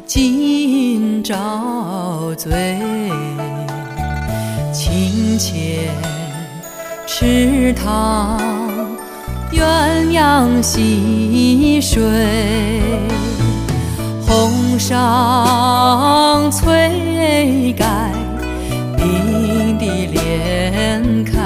今朝醉，清浅池塘，鸳鸯戏水，红裳翠盖，并蒂莲开，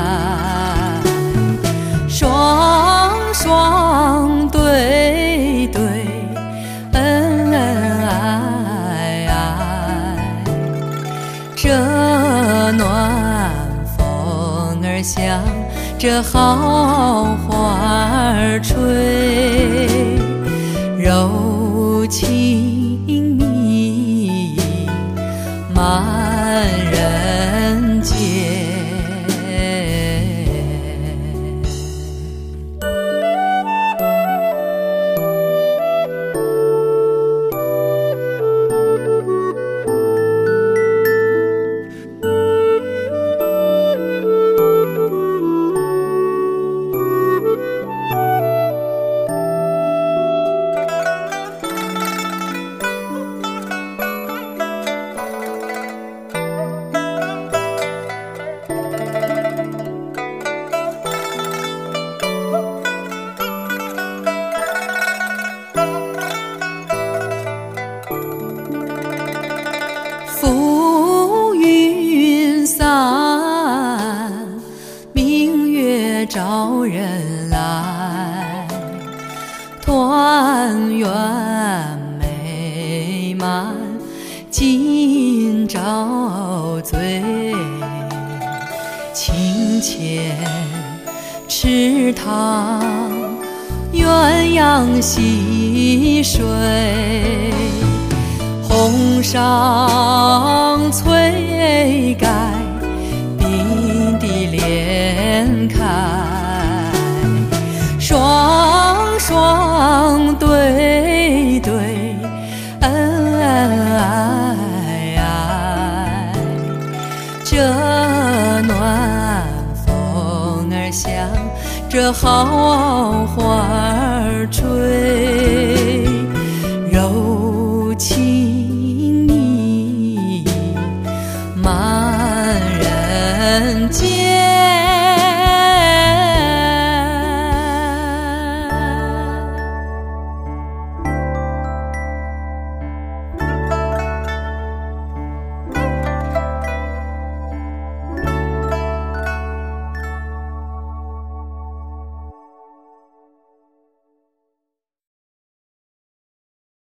双双对对，恩恩爱爱，这暖风儿向这好花儿吹，柔情蜜意满人间。浮云散，明月照人来，团圆美满今朝醉，清浅池塘，鸳鸯戏水，红裳翠盖，并蒂莲开，双双对对，恩恩爱爱，这暖风儿向这好花儿吹，柔情蜜意满人间。